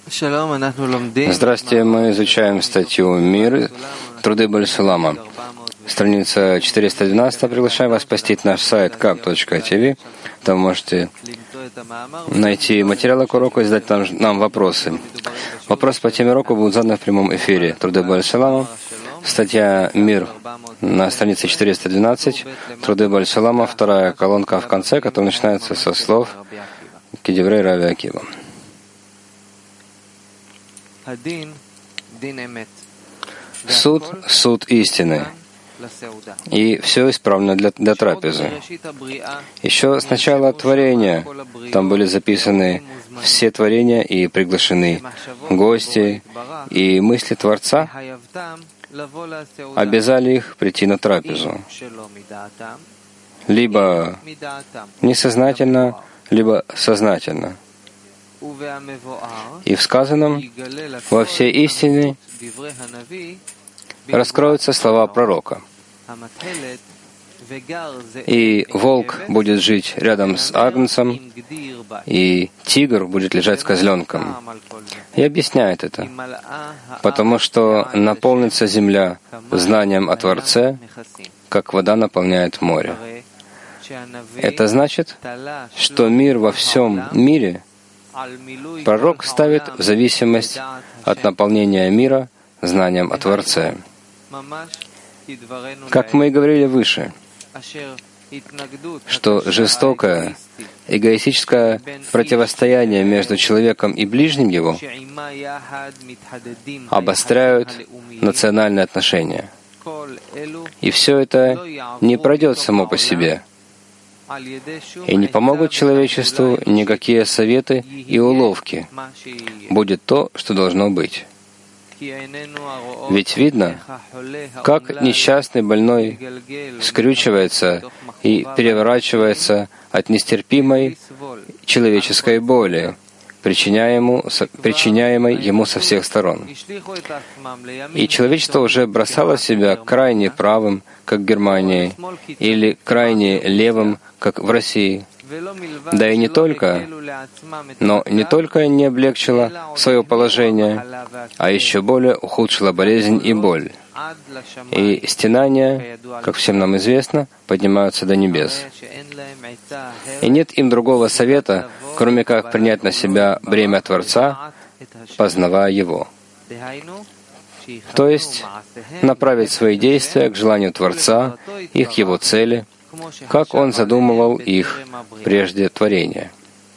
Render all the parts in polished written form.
Здравствуйте, мы изучаем статью «Мир. Труды Баль-Сулама». Страница 412. Приглашаем вас посетить наш сайт kap.tv. Там можете найти материалы к уроку и задать нам вопросы. Вопрос по теме урока будут заданы в прямом эфире. Труды Баль-Сулама. Статья «Мир» на странице 412. Труды Баль-Сулама. Вторая колонка в конце, которая начинается со слов Кедеврей Рави Акива. Суд истины. И все исправлено для трапезы. Еще с начала творения там были записаны все творения и приглашены гости, и мысли Творца обязали их прийти на трапезу. Либо несознательно, либо сознательно. И в сказанном во всей истине раскроются слова пророка. И волк будет жить рядом с агнцем, и тигр будет лежать с козленком. И объясняет это, потому что наполнится земля знанием о Творце, как вода наполняет море. Это значит, что мир во всем мире пророк ставит в зависимость от наполнения мира знанием о Творце. Как мы и говорили выше, что жестокое, эгоистическое противостояние между человеком и ближним его обостряют национальные отношения. И все это не пройдет само по себе, и не помогут человечеству никакие советы и уловки. Будет то, что должно быть. Ведь видно, как несчастный больной скрючивается и переворачивается от нестерпимой человеческой боли, причиняемой ему со всех сторон. И человечество уже бросало себя крайне правым, как в Германии, или крайне левым, как в России. Да и не только, но не только не облегчило свое положение, а еще более ухудшила болезнь и боль. И стенания, как всем нам известно, поднимаются до небес. И нет им другого совета, кроме как принять на себя бремя Творца, познавая Его. То есть направить свои действия к желанию Творца и к Его цели, как Он задумывал их прежде творения.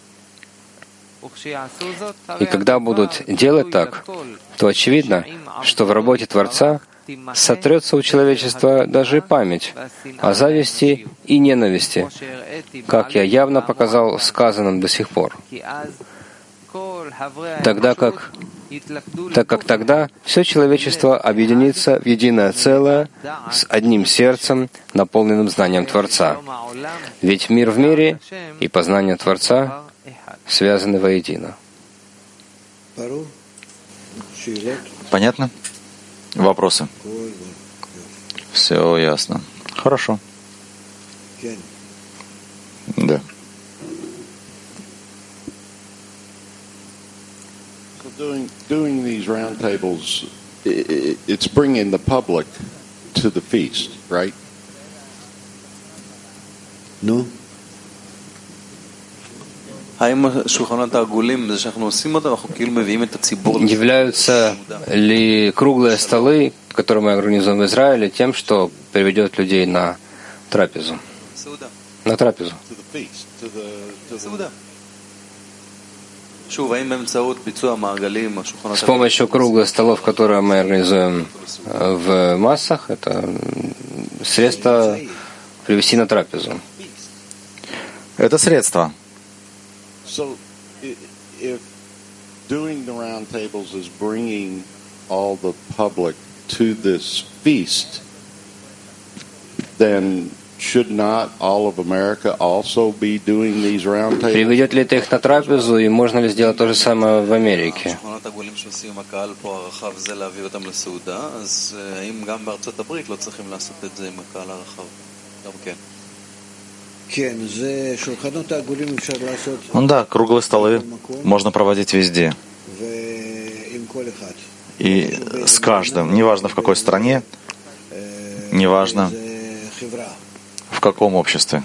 И когда будут делать так, то очевидно, что в работе Творца сотрется у человечества даже память о зависти и ненависти, как я явно показал в сказанном до сих пор. Так как тогда все человечество объединится в единое целое с одним сердцем, наполненным знанием Творца. Ведь мир в мире и познание Творца связаны воедино. Понятно? Вопросы? Все ясно. Хорошо. Да. Doing these roundtables, it's bringing the public to the feast, right? No. Являются ли круглые столы, которые мы организуем в Израиле, тем, что приведет людей на трапезу? На трапезу. С помощью круглых столов, которые мы организуем в массах, это средство привести на трапезу. Это средство. So, if doing the round tables is bringing all the public to this feast, then should not all of America also be doing these round tables? Приведет ли это их на трапезу, и можно ли сделать то же самое в Америке? Ну да, круглые столы можно проводить везде. И с каждым, неважно в какой стране, неважно в каком обществе.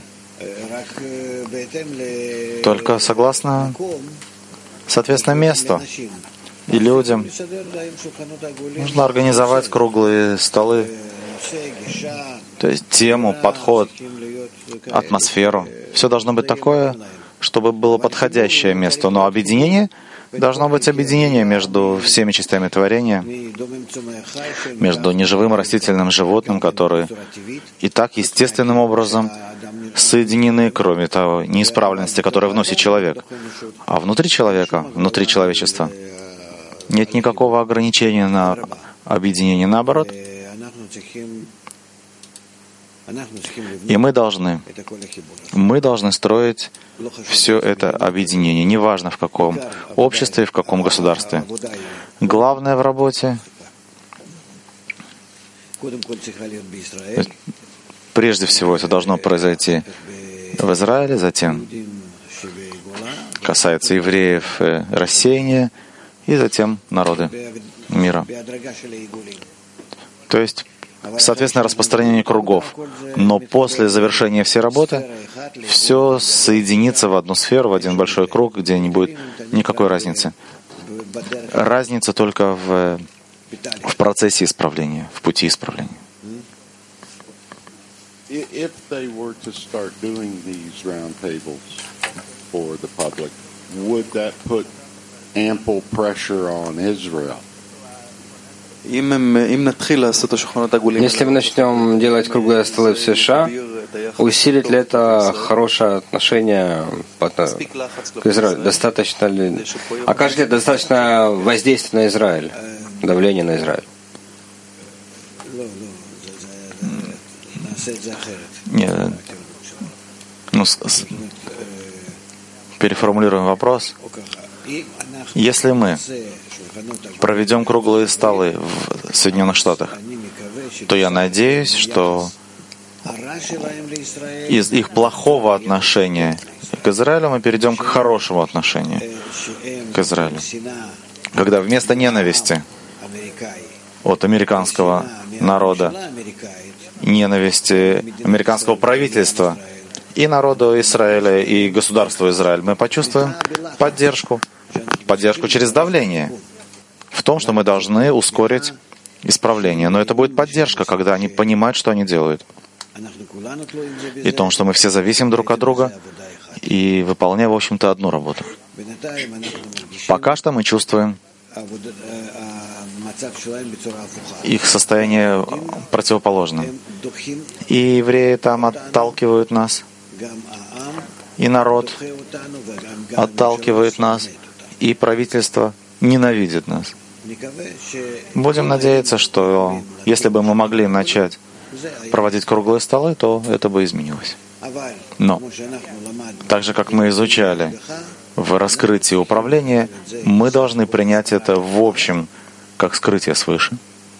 Только согласно, соответственно, месту и людям нужно организовать круглые столы, то есть тему, подход, атмосферу. Все должно быть такое, чтобы было подходящее место. Но объединение должно быть объединение между всеми частями творения, между неживым растительным животным, которые и так естественным образом соединены, кроме того, неисправленности, которую вносит человек. А внутри человека, внутри человечества нет никакого ограничения на объединение. Наоборот, и мы должны строить все это объединение, неважно в каком обществе, в каком государстве. Главное в работе, прежде всего, это должно произойти в Израиле, затем касается евреев рассеяния, и затем народы мира. То есть, соответственно, распространение кругов. Но после завершения всей работы все соединится в одну сферу, в один большой круг, где не будет никакой разницы. Разница только в процессе исправления, в пути исправления. If they were to start doing these roundtables for the public, would that put ample pressure on Israel? Если мы начнем делать круглые столы в США, усилит ли это хорошее отношение к Израилю? Достаточно ли? Окажет ли достаточно воздействие на Израиль, давление на Израиль? Нет. Переформулируем вопрос. Если мы проведем круглые столы в Соединенных Штатах, то я надеюсь, что из их плохого отношения к Израилю мы перейдем к хорошему отношению к Израилю. Когда вместо ненависти от американского народа, ненависти американского правительства и народу Израиля, и государству Израиль, мы почувствуем поддержку через давление в том, что мы должны ускорить исправление. Но это будет поддержка, когда они понимают, что они делают. И в том, что мы все зависим друг от друга и выполняем, в общем-то, одну работу. Пока что мы чувствуем их состояние противоположным. И евреи там отталкивают нас, и народ отталкивает нас, и правительство ненавидит нас. Будем надеяться, что если бы мы могли начать проводить круглые столы, то это бы изменилось. Но, так же, как мы изучали в раскрытии управления, мы должны принять это в общем, как скрытие свыше,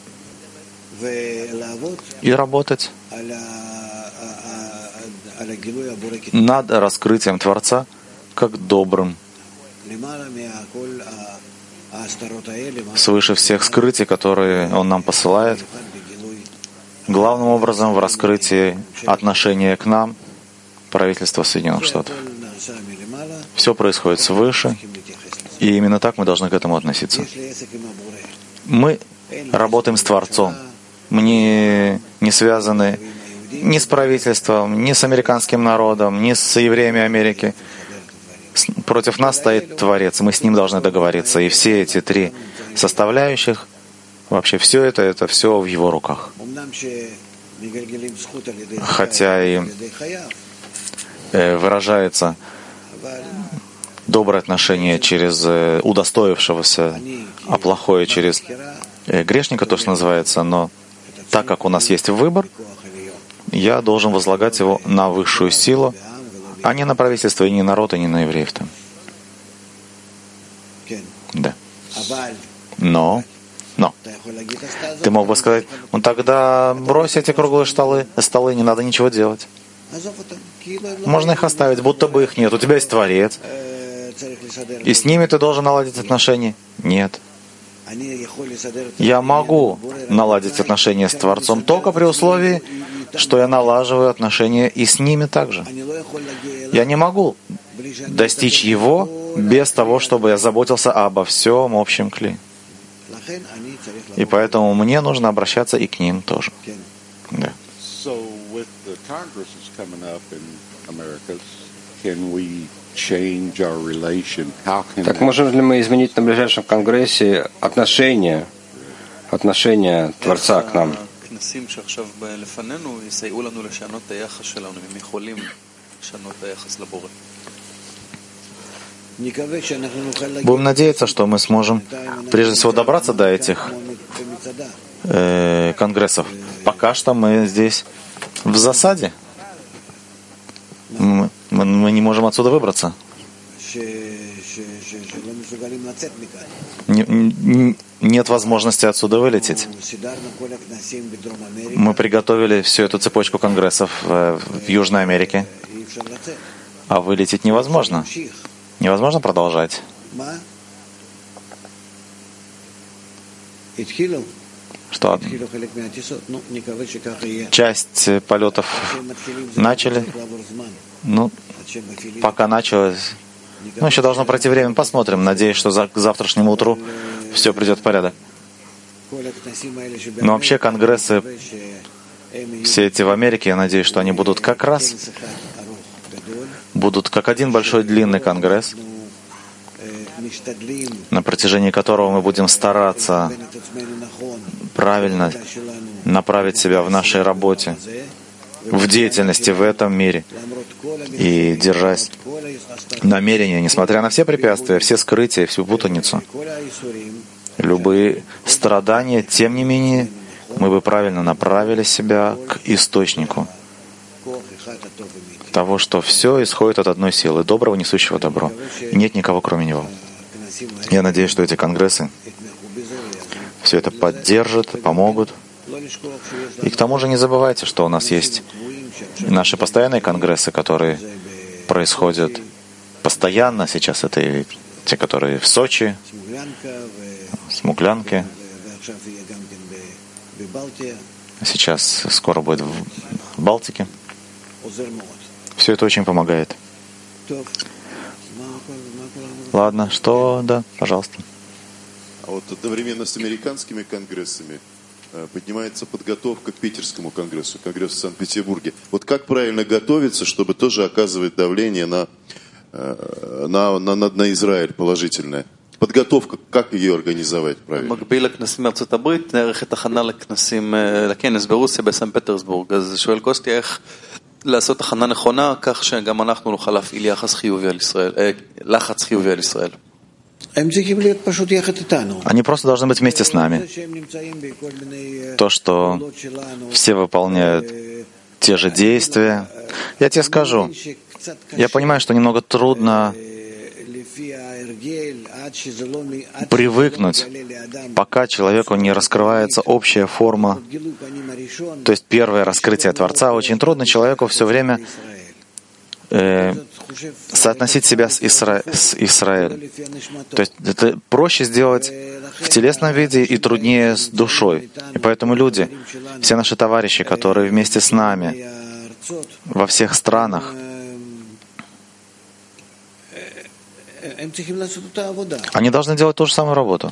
и работать над раскрытием Творца как добрым, свыше всех скрытий, которые Он нам посылает, главным образом в раскрытии отношения к нам, правительства Соединенных Штатов. Все происходит свыше, и именно так мы должны к этому относиться. Мы работаем с Творцом. Мы не связаны ни с правительством, ни с американским народом, ни с евреями Америки. Против нас стоит Творец, мы с Ним должны договориться. И все эти три составляющих, вообще все это все в Его руках. Хотя и выражается доброе отношение через удостоившегося, а плохое через грешника, то, что называется, но так как у нас есть выбор, я должен возлагать его на высшую силу, а не на правительство, и не на народ, и не на евреев там. Да. Но ты мог бы сказать, ну тогда брось эти круглые столы, не надо ничего делать. Можно их оставить, будто бы их нет. У тебя есть Творец, и с ними ты должен наладить отношения. Нет. Я могу наладить отношения с Творцом только при условии, что я налаживаю отношения и с ними также. Я не могу достичь Его без того, чтобы я заботился обо всем общем кли. И поэтому мне нужно обращаться и к ним тоже. Да. Так можем ли мы изменить на ближайшем конгрессе отношения Творца к нам? Будем надеяться, что мы сможем прежде всего добраться до этих конгрессов. Пока что мы здесь в засаде. Мы не можем отсюда выбраться. Нет возможности отсюда вылететь. Мы приготовили всю эту цепочку конгрессов в Южной Америке, а вылететь невозможно. Невозможно продолжать. Что часть полетов начали. Пока началось. Еще должно пройти время. Посмотрим. Надеюсь, что к завтрашнему утру все придет в порядок. Но вообще конгрессы, все эти в Америке, я надеюсь, что они будут как раз, будут как один большой длинный конгресс, на протяжении которого мы будем стараться правильно направить себя в нашей работе, в деятельности в этом мире и держась намерения, несмотря на все препятствия, все скрытия, всю путаницу, любые страдания, тем не менее, мы бы правильно направили себя к источнику того, что все исходит от одной силы, доброго, несущего добро. И нет никого, кроме Него. Я надеюсь, что эти конгрессы все это поддержат, помогут. И к тому же не забывайте, что у нас есть наши постоянные конгрессы, которые происходят постоянно. Сейчас это и те, которые в Сочи, Смуглянке. Сейчас скоро будет в Балтике. Все это очень помогает. Ладно, что? Да, пожалуйста. А вот одновременно с американскими конгрессами поднимается подготовка к Питерскому конгрессу, конгрессу в Санкт-Петербурге. Вот как правильно готовиться, чтобы тоже оказывать давление на Израиль положительное? Подготовка, как ее организовать правильно? במקביל לכנסים בארצות הברית, נערכת הכנה לכנס ברוסיה בסן פטרסבורג. אז שואל קוסטי איך לעשות הכנה נכונה, כך שגם אנחנו נוכל להפעיל לחץ חיובי על ישראל. Они просто должны быть вместе с нами. То, что все выполняют те же действия. Я тебе скажу, я понимаю, что немного трудно привыкнуть, пока человеку не раскрывается общая форма. То есть первое раскрытие Творца. Очень трудно человеку все время соотносить себя с Израилем. То есть это проще сделать в телесном виде и труднее с душой. И поэтому люди, все наши товарищи, которые вместе с нами во всех странах, они должны делать ту же самую работу.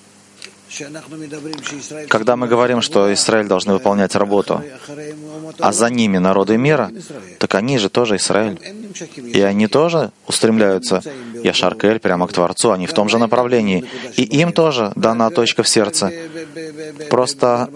Когда мы говорим, что Израиль должны выполнять работу, а за ними народы мира, так они же тоже Израиль. И они тоже устремляются Яшар Кель прямо к Творцу, они в том же направлении. И им тоже дана точка в сердце. Просто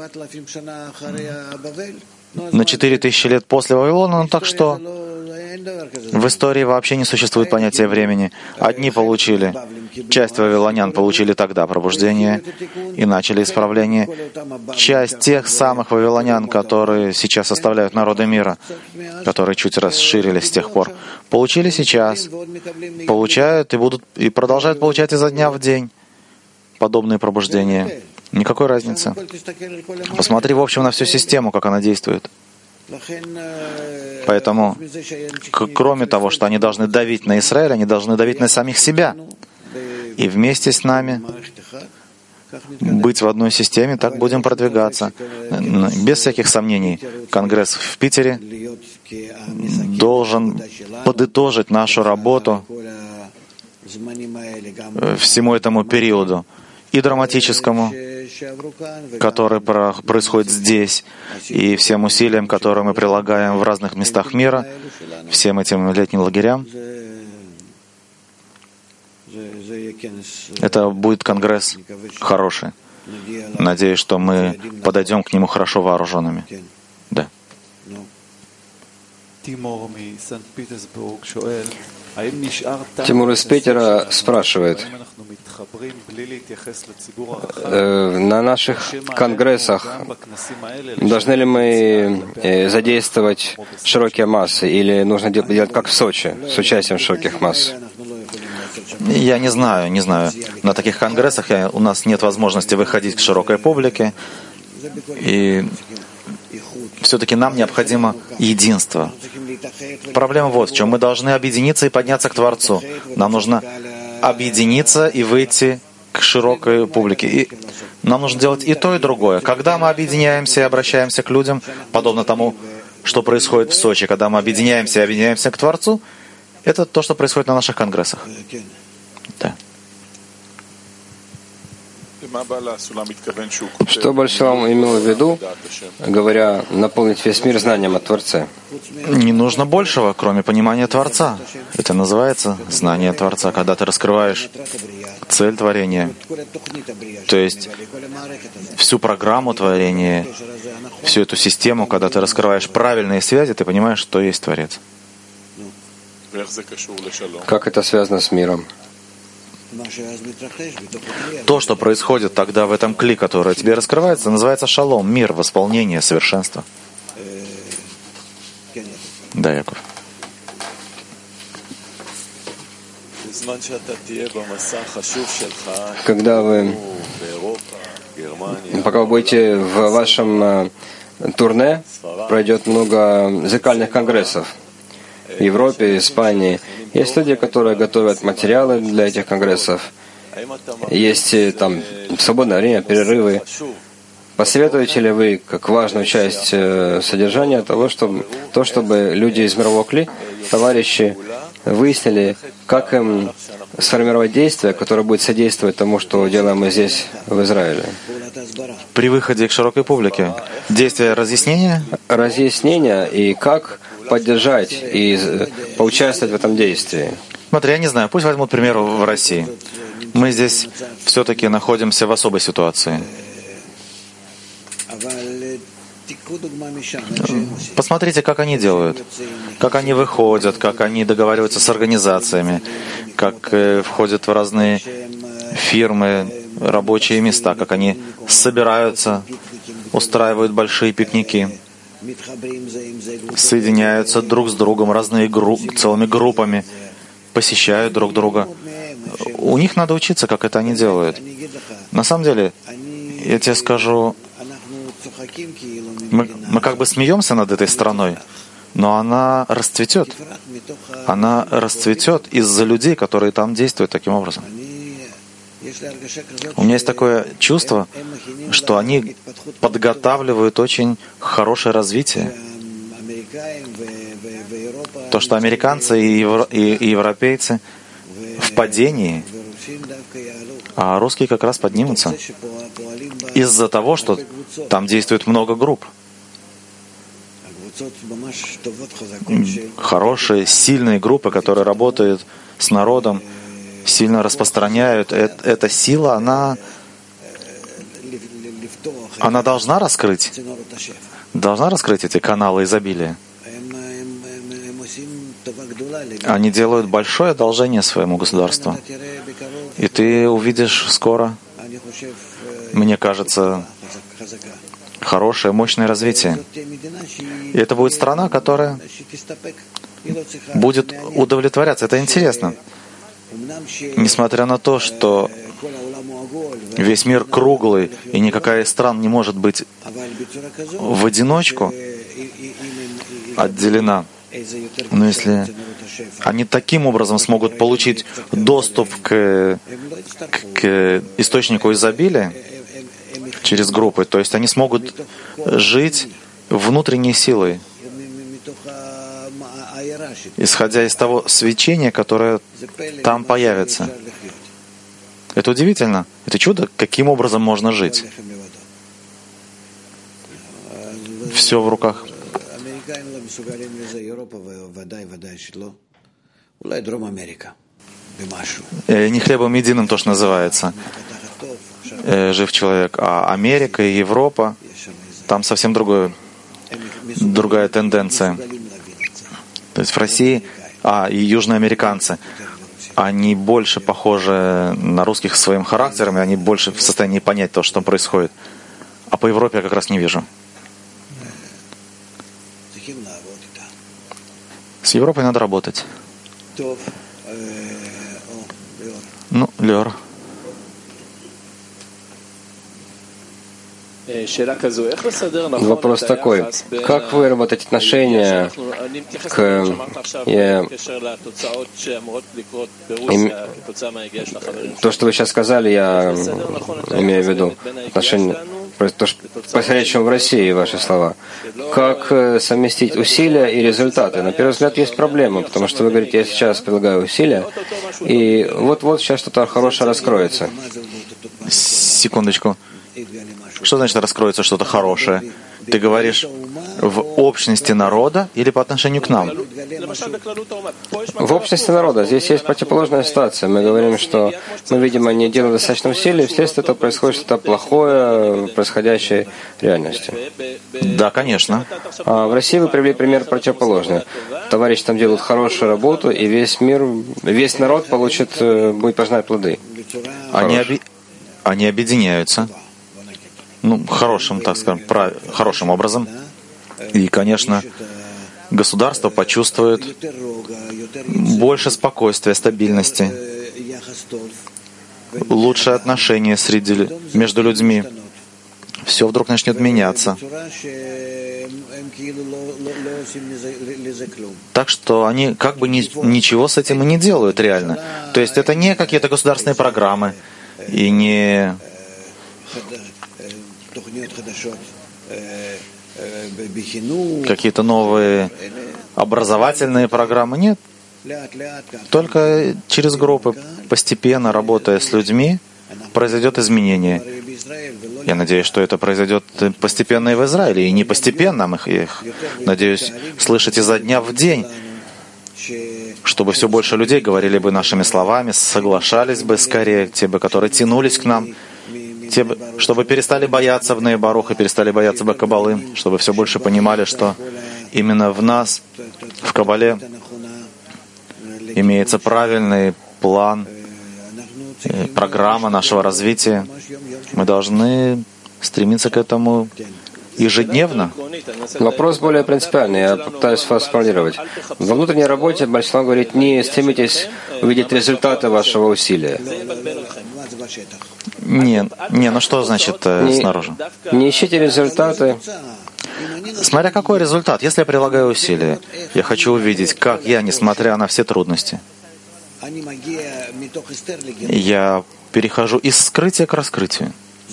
на 4000 лет после Вавилона, так что в истории вообще не существует понятия времени. Одни получили, часть вавилонян получили тогда пробуждение и начали исправление. Часть тех самых вавилонян, которые сейчас составляют народы мира, которые чуть расширились с тех пор, получили сейчас, получают и продолжают получать изо дня в день подобные пробуждения. Никакой разницы. Посмотри, в общем, на всю систему, как она действует. Поэтому, кроме того, что они должны давить на Израиль, они должны давить на самих себя. И вместе с нами быть в одной системе, так будем продвигаться. Без всяких сомнений, Конгресс в Питере должен подытожить нашу работу всему этому периоду, и драматическому, который происходит здесь, и всем усилиям, которые мы прилагаем в разных местах мира, всем этим летним лагерям. Это будет конгресс хороший. Надеюсь, что мы подойдем к нему хорошо вооруженными. Да. Тимур из Питера спрашивает, на наших конгрессах должны ли мы задействовать широкие массы, или нужно делать как в Сочи, с участием широких масс? Я не знаю. На таких конгрессах у нас нет возможности выходить к широкой публике, и все-таки нам необходимо единство. Проблема вот в чем. Мы должны объединиться и подняться к Творцу. Нам нужно объединиться и выйти к широкой публике. И нам нужно делать и то, и другое. Когда мы объединяемся и обращаемся к людям, подобно тому, что происходит в Сочи, когда мы объединяемся и объединяемся к Творцу, это то, что происходит на наших конгрессах. Да. Что Большалам имел в виду, говоря, наполнить весь мир знанием о Творце? Не нужно большего, кроме понимания Творца. Это называется знание Творца, когда ты раскрываешь цель творения, то есть всю программу творения, всю эту систему, когда ты раскрываешь правильные связи, ты понимаешь, что есть Творец. Как это связано с миром? То, что происходит тогда в этом кли, которое тебе раскрывается, называется шалом, мир, восполнение, совершенство. Да, Яков. Пока вы будете в вашем турне, пройдет много зеркальных конгрессов в Европе, Испании. Есть люди, которые готовят материалы для этих конгрессов. Есть там свободное время, перерывы. Посоветуете ли вы, как важную часть содержания, чтобы люди из мирового кли, товарищи, выяснили, как им сформировать действие, которое будет содействовать тому, что делаем мы здесь, в Израиле? При выходе к широкой публике. Действие разъяснения? Разъяснения и как поддержать и поучаствовать в этом действии. Смотри, я не знаю, пусть возьмут пример в России. Мы здесь все-таки находимся в особой ситуации. Посмотрите, как они делают, как они выходят, как они договариваются с организациями, как входят в разные фирмы, рабочие места, как они собираются, устраивают большие пикники, соединяются друг с другом, целыми группами, посещают друг друга. У них надо учиться, как это они делают. На самом деле, я тебе скажу, мы как бы смеемся над этой страной, но она расцветет. Она расцветет из-за людей, которые там действуют таким образом. У меня есть такое чувство, что они подготавливают очень хорошее развитие. То, что американцы и европейцы в падении, а русские как раз поднимутся из-за того, что там действует много групп. Хорошие, сильные группы, которые работают с народом, сильно распространяют. Эта сила, она должна раскрыть эти каналы изобилия. Они делают большое одолжение своему государству. И ты увидишь скоро, мне кажется, хорошее, мощное развитие. И это будет страна, которая будет удовлетворяться. Это интересно. Несмотря на то, что весь мир круглый, и никакая из стран не может быть в одиночку отделена. Но если они таким образом смогут получить доступ к источнику изобилия через группы. То есть они смогут жить внутренней силой, исходя из того свечения, которое там появится. Это удивительно. Это чудо, каким образом можно жить. Все в руках. Не хлебом единым то, что называется. Жив человек. А Америка и Европа, там совсем другая тенденция. То есть в России, и южноамериканцы, они больше похожи на русских своим характером, и они больше в состоянии понять то, что там происходит. А по Европе я как раз не вижу. С Европой надо работать. Ну, Леор. Вопрос такой. Как выработать отношения к то, что вы сейчас сказали, я имею в виду отношения, происходящего в России, ваши слова. Как совместить усилия и результаты? На первый взгляд есть проблема, потому что вы говорите, я сейчас предлагаю усилия, и вот-вот сейчас что-то хорошее раскроется. Секундочку. Что значит раскроется что-то хорошее? Ты говоришь в общности народа или по отношению к нам? В общности народа. Здесь есть противоположная ситуация. Мы говорим, что мы, видимо, не делаем достаточно усилий, вследствие этого происходит что-то плохое в происходящей реальности. Да, конечно. А в России вы привели пример противоположный. Товарищи там делают хорошую работу, и весь мир, весь народ будет пожинать плоды. Они объединяются. Хорошим, так скажем, хорошим образом. И, конечно, государство почувствует больше спокойствия, стабильности, лучшие отношения между людьми. Все вдруг начнет меняться. Так что они как бы ничего с этим и не делают реально. То есть это не какие-то государственные программы и не какие-то новые образовательные программы. Нет. Только через группы, постепенно работая с людьми, произойдет изменение. Я надеюсь, что это произойдет постепенно и в Израиле, и не постепенно. Мы их надеюсь слышать изо дня в день, чтобы все больше людей говорили бы нашими словами, соглашались бы скорее, те бы, которые тянулись к нам, чтобы перестали бояться в Бней Барух и перестали бояться бы Каббалы, чтобы все больше понимали, что именно в нас, в Каббале, имеется правильный план, программа нашего развития. Мы должны стремиться к этому ежедневно. Вопрос более принципиальный, я попытаюсь вас сформулировать. Во внутренней работе большинство говорит, не стремитесь увидеть результаты вашего усилия. Ну что значит снаружи? Не ищите результаты. Смотря какой результат. Если я прилагаю усилия, я хочу увидеть, как я, несмотря на все трудности, я перехожу из скрытия к раскрытию.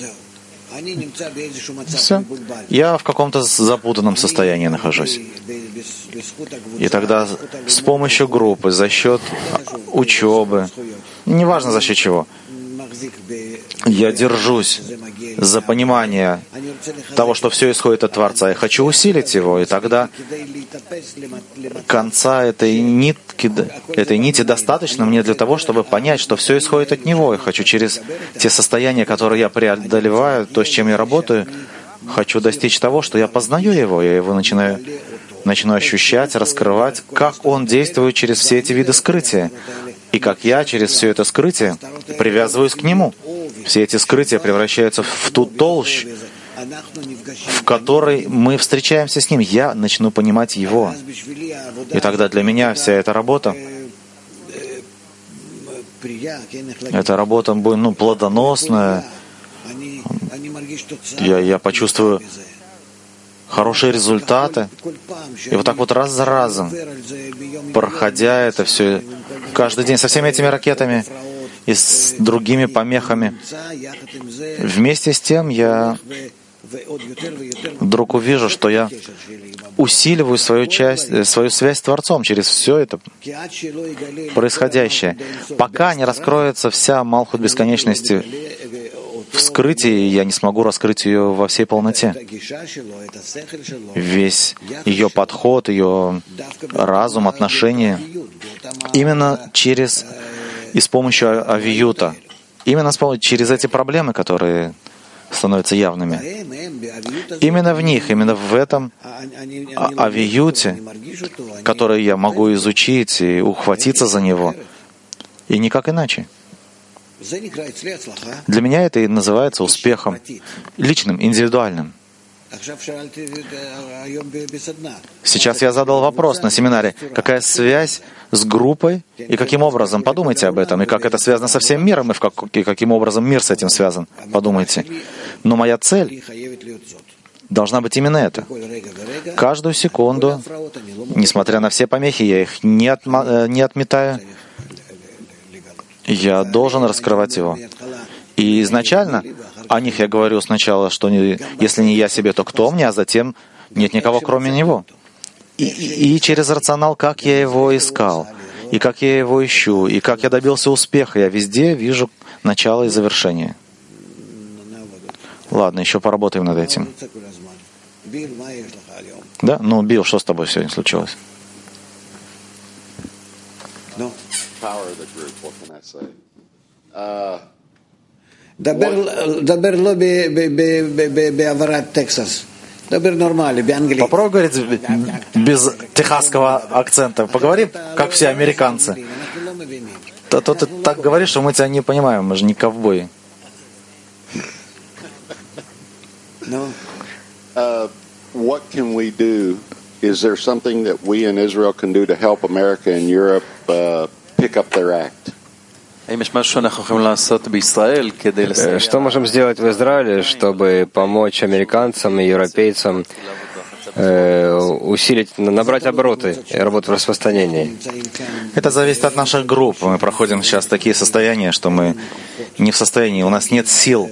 Все. Я в каком-то запутанном состоянии нахожусь. И тогда с помощью группы, за счет учебы, неважно за счет чего, я держусь за понимание того, что все исходит от Творца. Я хочу усилить его, и тогда конца этой нити достаточно мне для того, чтобы понять, что все исходит от Него. Я хочу через те состояния, которые я преодолеваю, то, с чем я работаю, хочу достичь того, что я познаю Его. Я его начну ощущать, раскрывать, как Он действует через все эти виды скрытия. И как я через все это скрытие привязываюсь к Нему. Все эти скрытия превращаются в ту толщу, в которой мы встречаемся с Ним. Я начну понимать Его. И тогда для меня вся эта работа, будет плодоносная. Я почувствую хорошие результаты. И вот так вот раз за разом, проходя это все, каждый день со всеми этими ракетами и с другими помехами, вместе с тем я вдруг увижу, что я усиливаю свою связь с Творцом через все это происходящее. Пока не раскроется вся Малхут бесконечности в скрытии, я не смогу раскрыть ее во всей полноте. Весь ее подход, ее разум, отношения именно через и с помощью авиюта, именно через эти проблемы, которые становятся явными. Именно в них, именно в этом авиюте, который я могу изучить и ухватиться за него, и никак иначе. Для меня это и называется успехом, личным, индивидуальным. Сейчас я задал вопрос на семинаре, какая связь с группой и каким образом, подумайте об этом, и как это связано со всем миром, и каким образом мир с этим связан, подумайте. Но моя цель должна быть именно это. Каждую секунду, несмотря на все помехи, я их не отметаю, я должен раскрывать его. И изначально о них я говорю сначала, что если не я себе, то кто мне, а затем нет никого, кроме него. И через рационал, как я его искал, и как я его ищу, и как я добился успеха, я везде вижу начало и завершение. Ладно, еще поработаем над этим. Да? Ну, Билл, что с тобой сегодня случилось? דבר לא בהעברת טקסס. דבר נורמלי, באנגלית. Попробуй говорить без техасского акцента. Поговорим, как все американцы. То ты так говоришь, что мы тебя не понимаем, мы же не ковбои. What can we do? Is there something that we in Israel can do to help America and Europe pick up their act? Что можем сделать в Израиле, чтобы помочь американцам и европейцам усилить, набрать обороты и работу в распространении? Это зависит от наших групп. Мы проходим сейчас такие состояния, что мы не в состоянии, у нас нет сил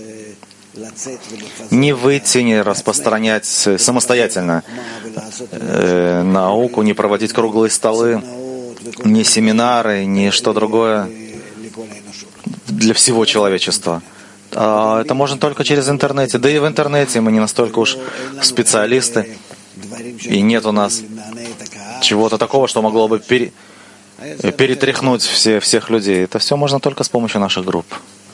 не выйти, не распространять самостоятельно науку, не проводить круглые столы, ни семинары, ни что другое для всего человечества. Это можно только через интернет. Да и в интернете мы не настолько уж специалисты, и нет у нас чего-то такого, что могло бы перетряхнуть всех людей. Это все можно только с помощью наших групп.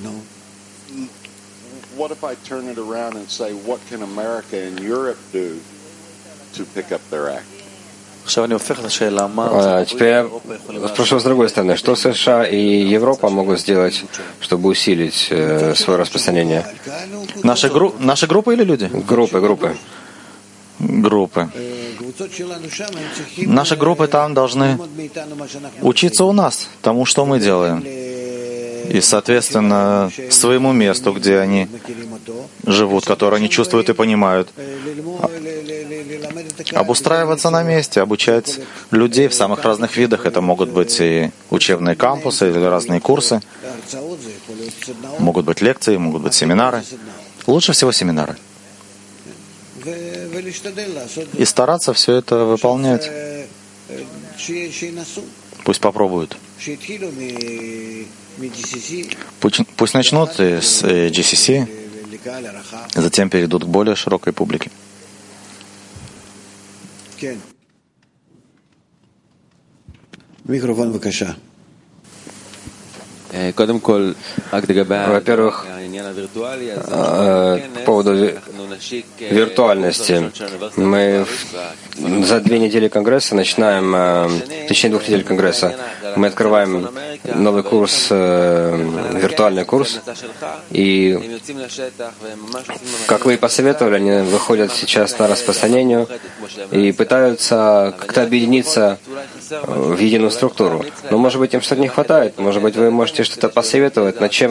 What if I turn it around and say, what can America and Europe do to pick up their act? Теперь я спрошу с другой стороны, что США и Европа могут сделать, чтобы усилить свое распространение? Наши группы или люди? Группы. Наши группы там должны учиться у нас тому, что мы делаем. И, соответственно, своему месту, где они живут, которое они чувствуют и понимают. Обустраиваться на месте, обучать людей в самых разных видах. Это могут быть и учебные кампусы, или разные курсы. Могут быть лекции, могут быть семинары. Лучше всего семинары. И стараться все это выполнять. Пусть попробуют. Пусть начнут с GCC, затем перейдут к более широкой публике. Микрофон, бакаша. Во-первых, по поводу виртуальности. Мы за 2 недели Конгресса начинаем, в течение 2 недель Конгресса, мы открываем новый курс, виртуальный курс. И, как вы и посоветовали, они выходят сейчас на распространение и пытаются как-то объединиться в единую структуру. Но, может быть, им что-то не хватает. Может быть, вы можете что-то посоветовать, на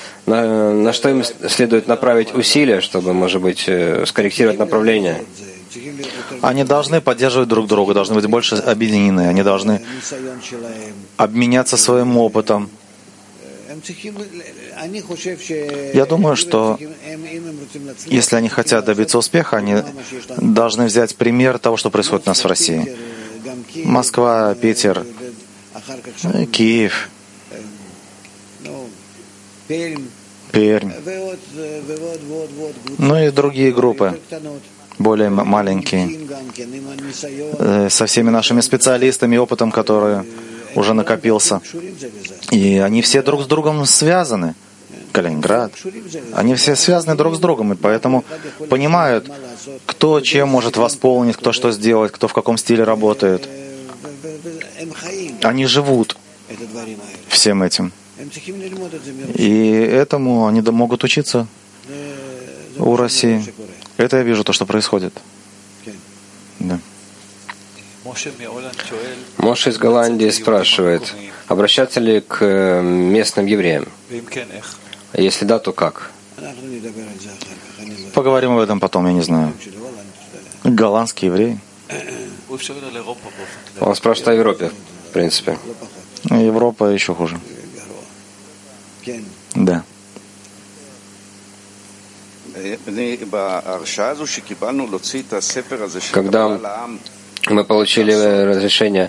что им следует направить усилия, чтобы, может быть, скорректировать направление. Они должны поддерживать друг друга, должны быть больше объединены, они должны обменяться своим опытом. Я думаю, что если они хотят добиться успеха, они должны взять пример того, что происходит у нас в России. Москва, Питер, Киев, Пермь, ну и другие группы, более маленькие, со всеми нашими специалистами, опытом, который уже накопился. И они все друг с другом связаны. Калининград. Они все связаны друг с другом, и поэтому понимают, кто чем может восполнить, кто что сделать, кто в каком стиле работает. Они живут всем этим. И этому они могут учиться у России. Это я вижу, то, что происходит. Да. Моше из Голландии спрашивает, обращаться ли к местным евреям? Если да, то как? Поговорим об этом потом, я не знаю. Голландский еврей. Он спрашивает о Европе, в принципе. Европа еще хуже. Да. Когда мы получили разрешение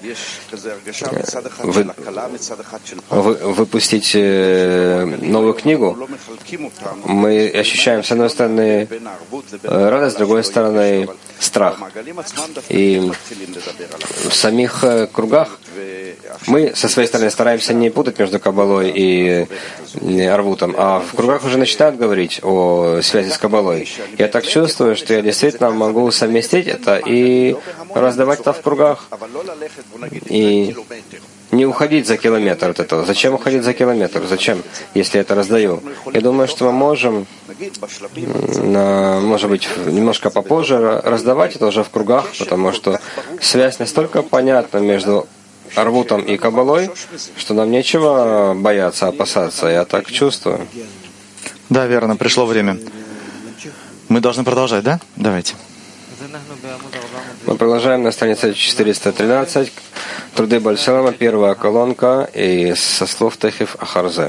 выпустить новую книгу, мы ощущаем, с одной стороны, радость, с другой стороны, страх. И в самих кругах мы, со своей стороны, стараемся не путать между Каббалой и Арвутом, а в кругах уже начинают говорить о связи с Каббалой. Я так чувствую, что я действительно могу совместить это и раздавать это в кругах. И не уходить за километр от этого. Зачем уходить за километр? Зачем, если я это раздаю? Я думаю, что мы можем, может быть, немножко попозже раздавать это уже в кругах, потому что связь настолько понятна между Арвутом и Каббалой, что нам нечего бояться, опасаться. Я так чувствую. Да, верно, пришло время. Мы должны продолжать, да? Давайте. Мы продолжаем на странице 413. Труды Бальшалама, первая колонка, и со слов Техев Ахарзе.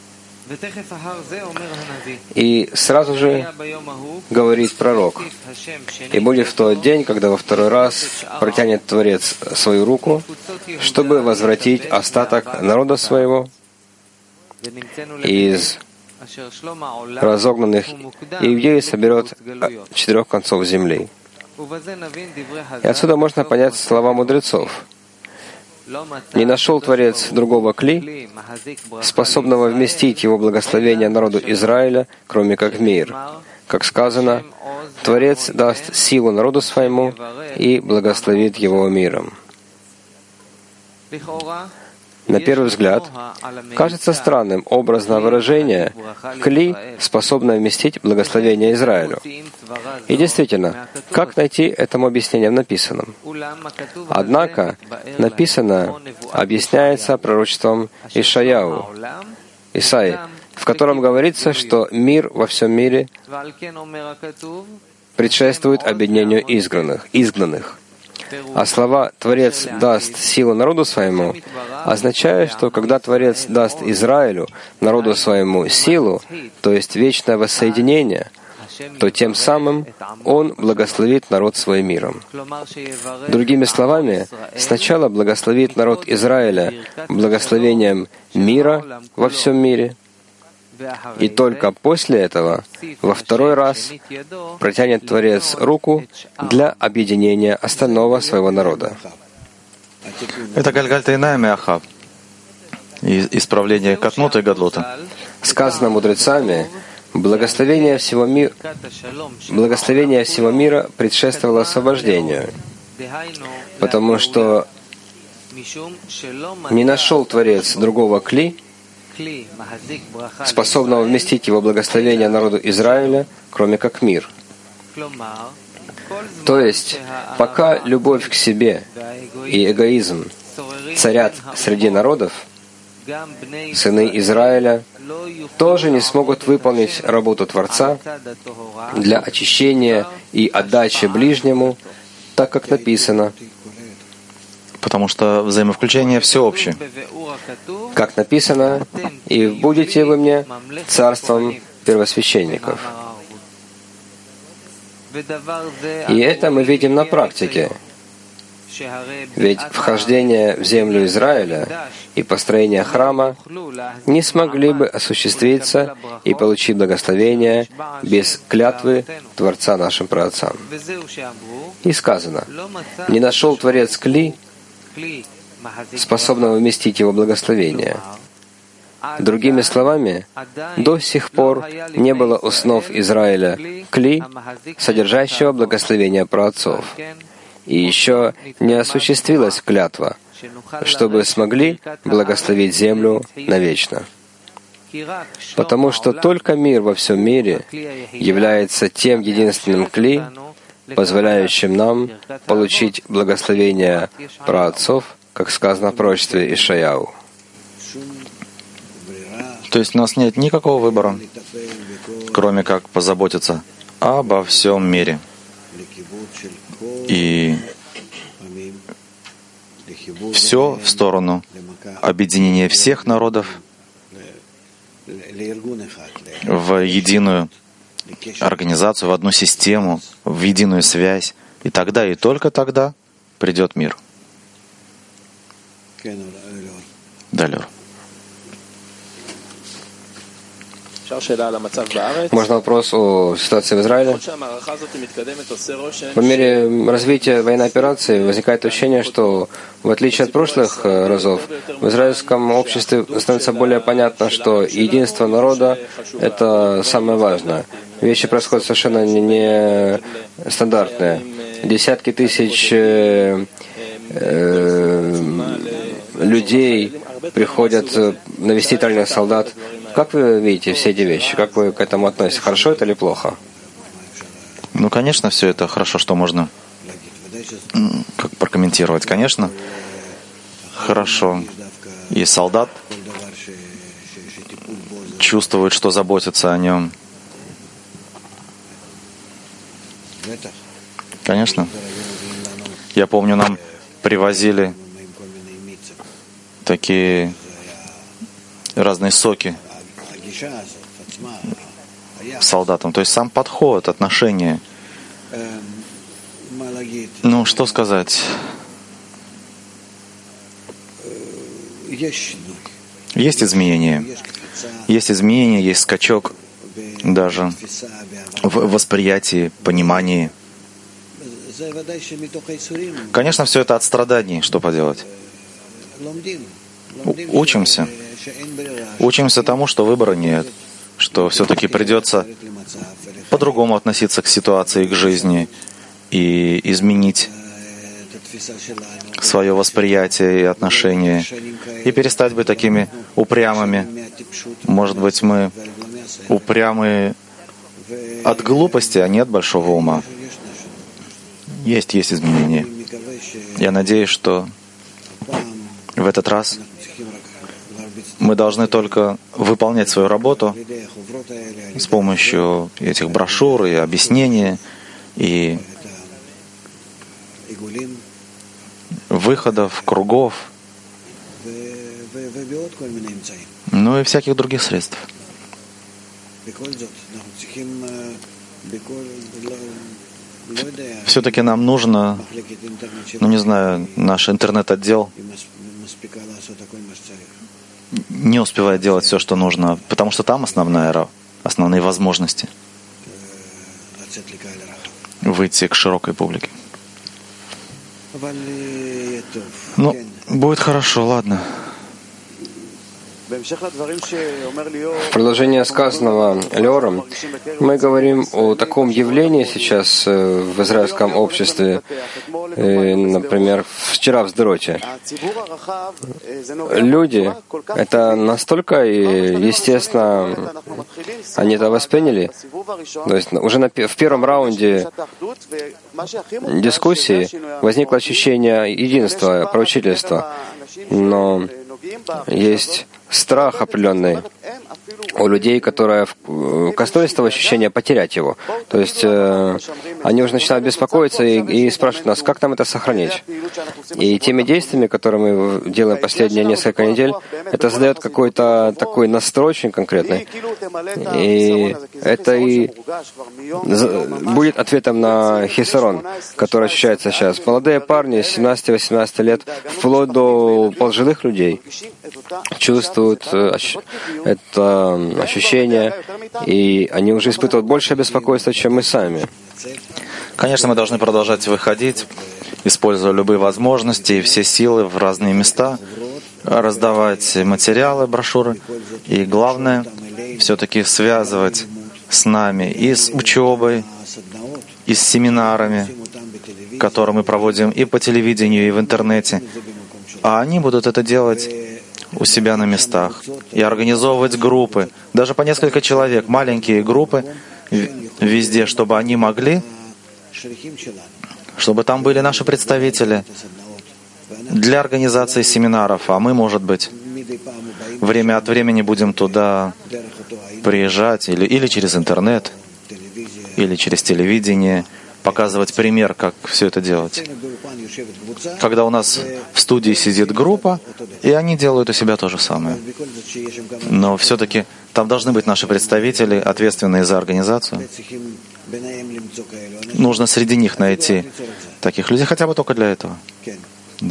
И сразу же говорит пророк, и будет в тот день, когда во второй раз протянет Творец свою руку, чтобы возвратить остаток народа своего из разогнанных, и иудеи соберет 4 концов земли. И отсюда можно понять слова мудрецов. Не нашел Творец другого кли, способного вместить его благословение народу Израиля, кроме как мир. Как сказано, Творец даст силу народу своему и благословит его миром. На первый взгляд, кажется странным образное выражение «кли», способное вместить благословение Израилю. И действительно, как найти этому объяснение в написанном? Однако, написанное объясняется пророчеством Исаии, в котором говорится, что мир во всем мире предшествует объединению изгнанных. А слова «Творец даст силу народу своему» означает, что когда Творец даст Израилю, народу своему, силу, то есть вечное воссоединение, то тем самым Он благословит народ свой миром. Другими словами, сначала благословит народ Израиля благословением мира во всем мире, и только после этого, во второй раз, протянет Творец руку для объединения остального своего народа. Это Гальгальта Иная Меахав, исправление Катнута и Гадлута. Сказано мудрецами, благословение всего мира предшествовало освобождению, потому что не нашел Творец другого кли, способного вместить его благословение народу Израиля, кроме как мир. То есть, пока любовь к себе и эгоизм царят среди народов, сыны Израиля тоже не смогут выполнить работу Творца для очищения и отдачи ближнему, так как написано, потому что взаимовключение всеобщее. как написано, «И будете вы мне царством первосвященников». И это мы видим на практике. Ведь вхождение в землю Израиля и построение храма не смогли бы осуществиться и получить благословение без клятвы Творца нашим праотцам. И сказано, «Не нашел Творец кли, способного вместить его благословение». Другими словами, до сих пор не было у сынов Израиля кли, содержащего благословение праотцов. И еще не осуществилась клятва, чтобы смогли благословить землю навечно. Потому что только мир во всем мире является тем единственным кли, позволяющим нам получить благословение праотцов, как сказано в пророчестве Ишаяу. То есть у нас нет никакого выбора, кроме как позаботиться обо всем мире. И все в сторону объединения всех народов в единую организацию, в одну систему, в единую связь. И тогда, и только тогда придет мир. Далее. Можно вопрос о ситуации в Израиле? По мере развития военной операции возникает ощущение, что, в отличие от прошлых разов, в израильском обществе становится более понятно, что единство народа — это самое важное. Вещи происходят совершенно не стандартные. Десятки тысяч людей приходят навестить раненых солдат. Как вы видите все эти вещи? Как вы к этому относитесь? Хорошо это или плохо? Ну, конечно, все это хорошо, что можно как прокомментировать. Конечно, хорошо. И солдат чувствует, что заботятся о нем. Конечно. Я помню, нам привозили такие разные соки солдатам. То есть сам подход, отношение. Ну, что сказать? Есть изменения. Есть изменения, есть скачок даже в восприятии, понимании. Конечно, все это от страданий. Что поделать? Учимся. Учимся тому, что выбора нет, что все-таки придется по-другому относиться к ситуации, к жизни и изменить свое восприятие и отношение, и перестать быть такими упрямыми. Может быть, мы упрямы от глупости, а не от большого ума. Есть изменения. Я надеюсь, что в этот раз мы должны только выполнять свою работу с помощью этих брошюр и объяснений, и выходов, кругов, ну и всяких других средств. Все-таки нам нужно, ну не знаю, наш интернет-отдел не успевает делать все, что нужно, потому что там основные возможности выйти к широкой публике. Ну, будет хорошо, ладно. В продолжение сказанного Леором, мы говорим о таком явлении сейчас в израильском обществе, например, вчера в Сдероте. Люди, это настолько естественно, они это восприняли. То есть уже в первом раунде дискуссии возникло ощущение единства, поучительства. Но есть страх определенный у людей, которые коснулись того ощущения потерять его. То есть они уже начинают беспокоиться и спрашивают нас, как нам это сохранить. И теми действиями, которые мы делаем последние несколько недель, это задает какой-то такой настрой очень конкретный. И это и будет ответом на хисарон, который ощущается сейчас. Молодые парни 17-18 лет, вплоть до пожилых людей, чувствуют это ощущение, и они уже испытывают больше беспокойства, чем мы сами. Конечно, мы должны продолжать выходить, используя любые возможности и все силы в разные места, раздавать материалы, брошюры. И главное, все-таки связывать с нами и с учебой, и с семинарами, которые мы проводим и по телевидению, и в интернете. А они будут это делать у себя на местах и организовывать группы, даже по несколько человек, маленькие группы везде, чтобы они могли, чтобы там были наши представители для организации семинаров, а мы, может быть, время от времени будем туда приезжать или через интернет, или через телевидение, показывать пример, как все это делать. Когда у нас в студии сидит группа, и они делают у себя то же самое. Но все-таки там должны быть наши представители, ответственные за организацию. Нужно среди них найти таких людей, хотя бы только для этого. Да.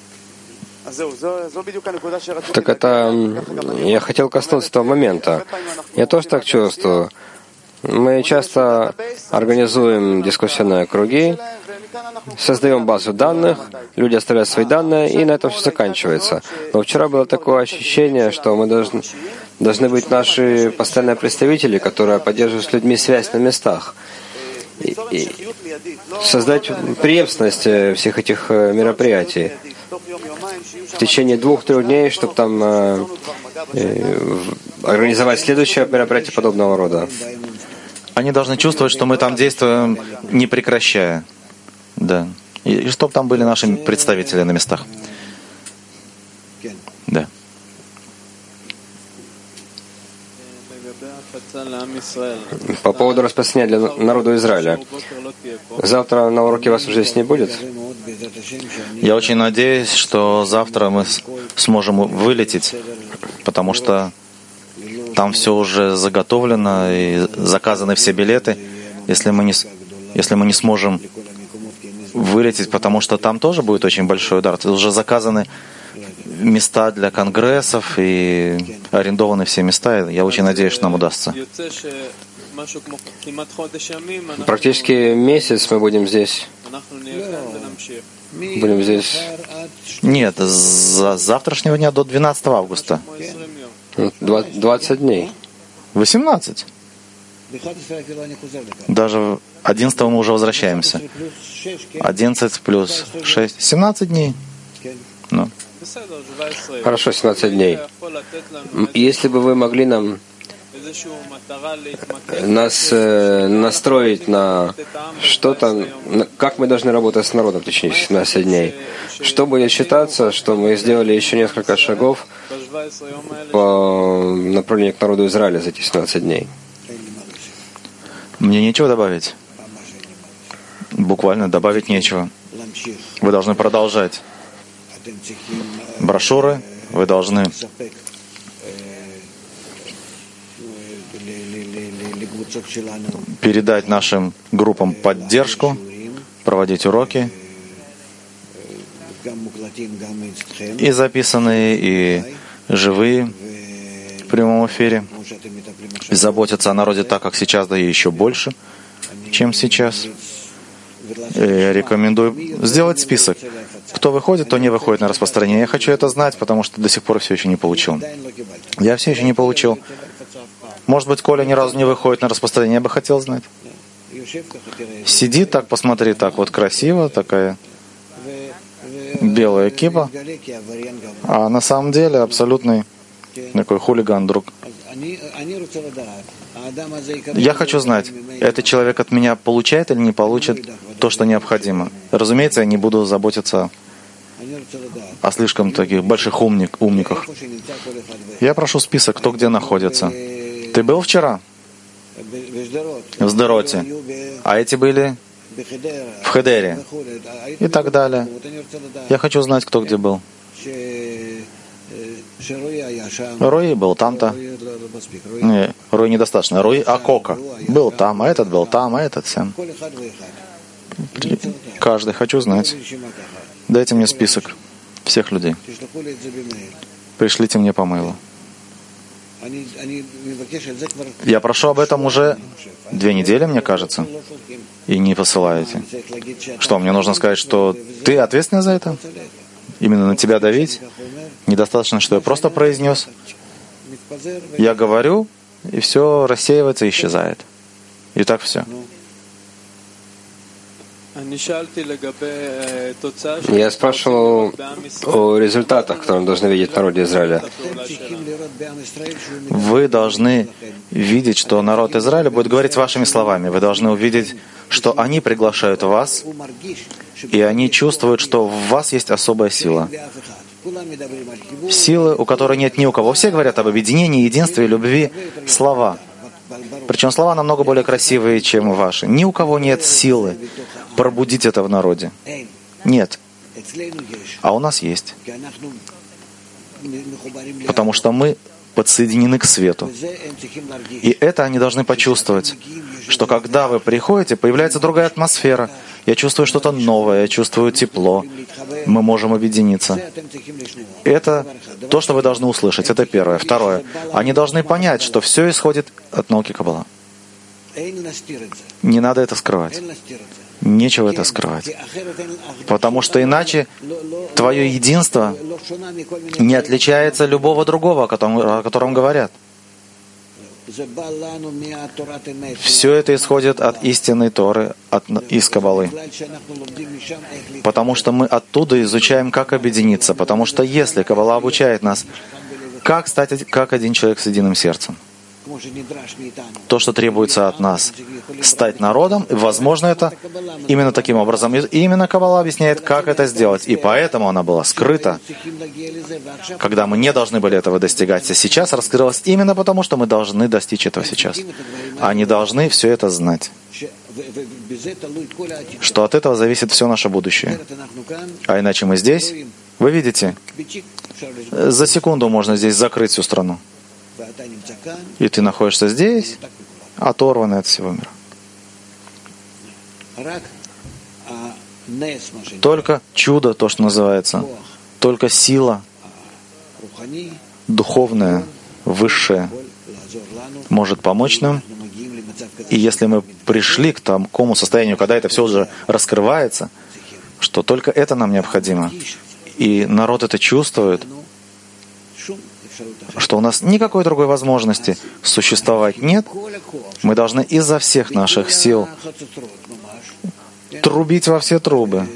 Так это я хотел коснуться этого момента. Я тоже так чувствую. Мы часто организуем дискуссионные круги, создаем базу данных, люди оставляют свои данные, и на этом все заканчивается. Но вчера было такое ощущение, что мы должны быть наши постоянные представители, которые поддерживают с людьми связь на местах. И создать преемственность всех этих мероприятий в течение 2-3 дней, чтобы там организовать следующее мероприятие подобного рода. Они должны чувствовать, что мы там действуем, не прекращая. Да. И чтобы там были наши представители на местах. Да. По поводу распространения для народа Израиля. Завтра на уроке вас уже здесь не будет? Я очень надеюсь, что завтра мы сможем вылететь, потому что там все уже заготовлено и заказаны все билеты. Если мы не сможем вылететь, потому что там тоже будет очень большой удар. Уже заказаны места для конгрессов и арендованы все места. Я очень надеюсь, что нам удастся. Практически месяц мы будем здесь. Нет, с завтрашнего дня до 12 августа. 20 дней. 18. Даже 11 мы уже возвращаемся. 11 плюс 6. 17 дней. Ну. Хорошо, 17 дней. Если бы вы могли нас настроить на что-то, как мы должны работать с народом в течение 17 дней, что будет считаться, что мы сделали еще несколько шагов по направлению к народу Израиля за эти 17 дней? Мне нечего добавить. Буквально добавить нечего. Вы должны продолжать. Брошюры вы должны передать нашим группам поддержку, проводить уроки, и записанные, и живые в прямом эфире, и заботиться о народе так, как сейчас, да и еще больше, чем сейчас. Я рекомендую сделать список. Кто выходит, кто не выходит на распространение. Я хочу это знать, потому что до сих пор все еще не получил. Я все еще не получил. Может быть, Коля ни разу не выходит на распространение, я бы хотел знать. Сиди так, посмотри, так вот красиво, такая белая кипа, а на самом деле абсолютный такой хулиган, друг. Я хочу знать, этот человек от меня получает или не получит то, что необходимо. Разумеется, я не буду заботиться о слишком таких больших умниках. Я прошу список, кто где находится. Ты был вчера в Сдероте, а эти были в Хедере и так далее. Я хочу знать, кто где был. Руи был там-то. Не, Руи недостаточно. Руи Акока был там, а этот был там, а этот всем. Каждый хочу знать. Дайте мне список всех людей. Пришлите мне по мейлу. Я прошу об этом уже 2 недели, мне кажется, и не посылаете. Что, мне нужно сказать, что ты ответственный за это? Именно на тебя давить? Недостаточно, что я просто произнес. Я говорю, и все рассеивается и исчезает. И так все. Я спрашивал о результатах, которые должны видеть в народе Израиля. Вы должны видеть, что народ Израиля будет говорить вашими словами. Вы должны увидеть, что они приглашают вас, и они чувствуют, что в вас есть особая сила. Силы, у которой нет ни у кого. Все говорят об объединении, единстве, любви. Слова. Причем слова намного более красивые, чем ваши. Ни у кого нет силы пробудить это в народе. Нет. А у нас есть. Потому что мы подсоединены к свету. И это они должны почувствовать, что когда вы приходите, появляется другая атмосфера. Я чувствую что-то новое, я чувствую тепло. Мы можем объединиться. Это то, что вы должны услышать. Это первое. Второе. Они должны понять, что все исходит от науки Каббала. Не надо это скрывать. Нечего это скрывать. Потому что иначе твое единство не отличается любого другого, о котором говорят. Все это исходит от истинной Торы, из Каббалы. Потому что мы оттуда изучаем, как объединиться. Потому что если Каббала обучает нас, как стать как один человек с единым сердцем, то, что требуется от нас, стать народом, и возможно это именно таким образом. И именно Каббала объясняет, как это сделать. И поэтому она была скрыта, когда мы не должны были этого достигать. А сейчас раскрылась именно потому, что мы должны достичь этого сейчас. Они должны все это знать. Что от этого зависит все наше будущее. А иначе мы здесь, вы видите, за секунду можно здесь закрыть всю страну. И ты находишься здесь, оторванный от всего мира. Только чудо, то, что называется, только сила духовная, высшая, может помочь нам. И если мы пришли к такому состоянию, когда это все уже раскрывается, что только это нам необходимо, и народ это чувствует, что у нас никакой другой возможности существовать нет, мы должны изо всех наших сил трубить во все трубы,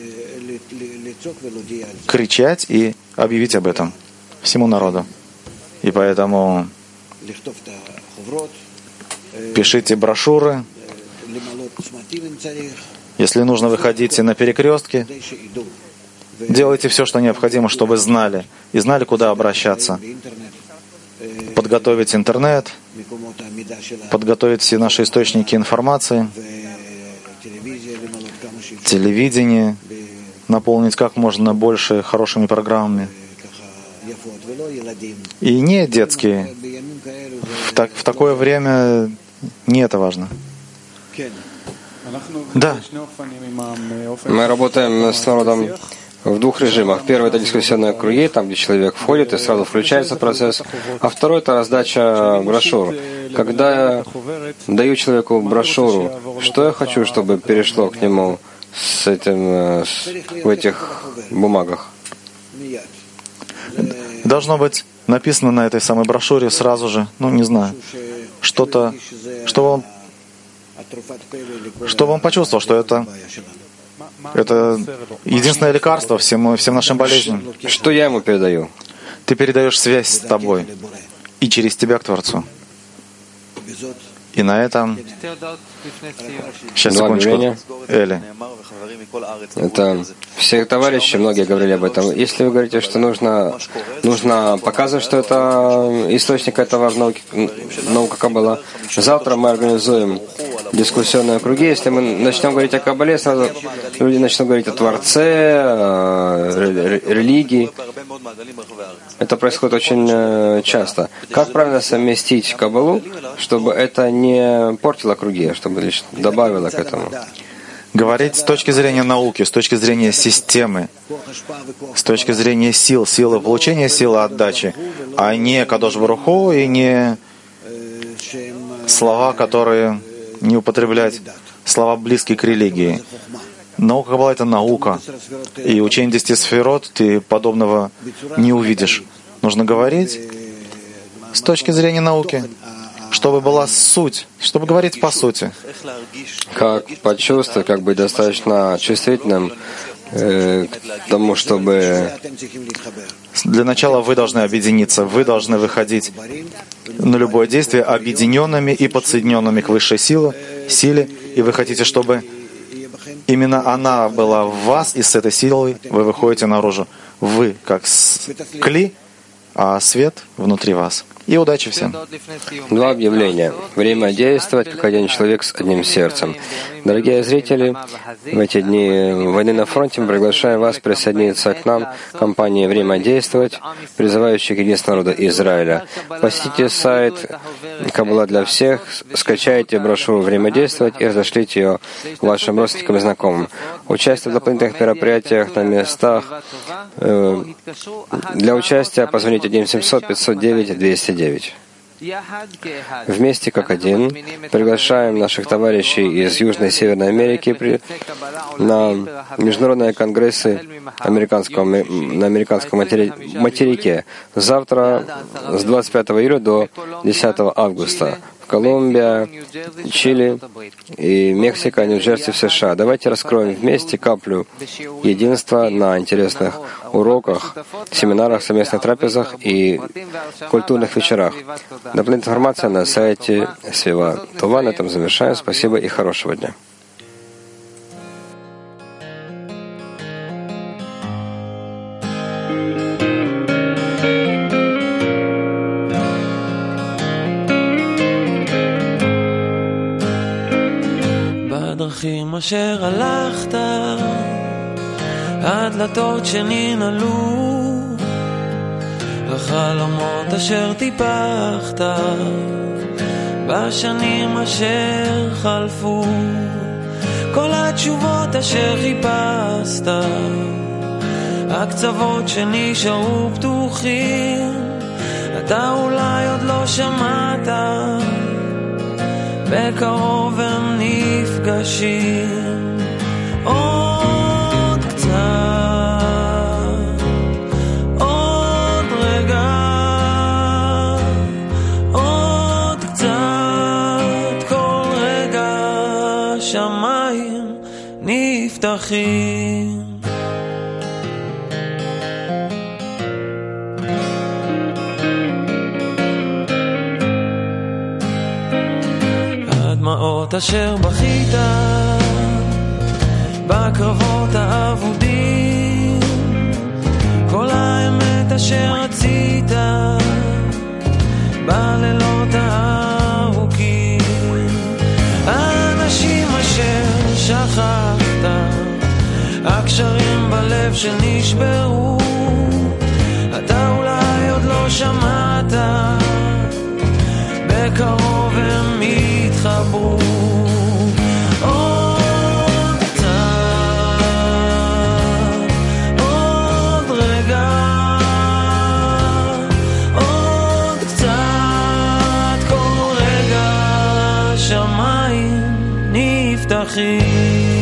кричать и объявить об этом всему народу. И поэтому пишите брошюры. Если нужно, выходите на перекрестки. Делайте все, что необходимо, чтобы знали. И знали, куда обращаться. Подготовить интернет, подготовить все наши источники информации, телевидение, наполнить как можно больше хорошими программами. И не детские. В такое время не это важно. Да. Мы работаем с народом в 2 режимах. Первый — это дискуссионные круги, там, где человек входит и сразу включается в процесс. А второй — это раздача брошюр. Когда я даю человеку брошюру, что я хочу, чтобы перешло к нему в этих бумагах? Должно быть написано на этой самой брошюре сразу же, не знаю, что-то, чтобы он почувствовал, что это единственное лекарство всем нашим болезням. Что я ему передаю? Ты передаешь связь с тобой и через тебя к Творцу. И на этом... Сейчас, Два секундочку. объявления. Эли. Это все товарищи, многие говорили об этом. Если вы говорите, что нужно показывать, что это источник этого в наука Каббала, завтра мы организуем дискуссионные круги. Если мы начнем говорить о Каббале, сразу люди начнут говорить о Творце, о религии. Это происходит очень часто. Как правильно совместить Каббалу, чтобы это не портило круги, чтобы лишь добавило к этому? Говорить с точки зрения науки, с точки зрения системы, с точки зрения силы получения, силы отдачи, а не Кадош Барух Ху и не слова, которые не употреблять, слова близкие к религии. Наука Каббала — это наука, и учение 10 сферот ты подобного не увидишь. Нужно говорить с точки зрения науки, чтобы была суть, чтобы говорить по сути. Как почувствовать, как быть достаточно чувствительным к тому, чтобы... Для начала вы должны объединиться, вы должны выходить на любое действие объединенными и подсоединенными к высшей силе, и вы хотите, чтобы именно она была в вас, и с этой силой вы выходите наружу. Вы как кли, а свет внутри вас. И удачи всем. Два объявления. Время действовать, как один человек с одним сердцем. Дорогие зрители, в эти дни войны на фронте мы приглашаем вас присоединиться к нам, компании «Время действовать», призывающей к единству народа Израиля. Посетите сайт «Каббала для всех», скачайте брошюру «Время действовать» и разошлите ее вашим родственникам и знакомым. Участие в дополнительных мероприятиях на местах. Для участия позвоните 1-700-509-209. Вместе как один приглашаем наших товарищей из Южной и Северной Америки на международные конгрессы на американском материке. Завтра с 25 июля до 10 августа. Колумбия, Чили и Мексика, Нью-Джерси в США. Давайте раскроем вместе каплю единства на интересных уроках, семинарах, совместных трапезах и культурных вечерах. Дополнительная информация на сайте Свива Това. На этом завершаем. Спасибо и хорошего дня. בדרכים אשר הלכת, הדלתות שננעלו, החלומות אשר טיפחת, בשנים אשר חלפו, כל התשובות אשר חיפשת, הקצוות שנשארו פתוחים, אתה אולי עוד לא שמעת, בקרוב הם נפגשים עוד קצת, עוד רגע, עוד קצת, כל רגע שמיים נפתחים. הדמעות אשר בכית בקרבות האבודים, כל האמת אשר רצית בלילות הארוכים, האנשים אשר שכחת, הקשרים בלב שנשברו, אתה אולי עוד לא שמעת, בקרוב הם יתחברו עוד קצת, עוד רגע, עוד קצת, כל רגע שמיים נפתחים.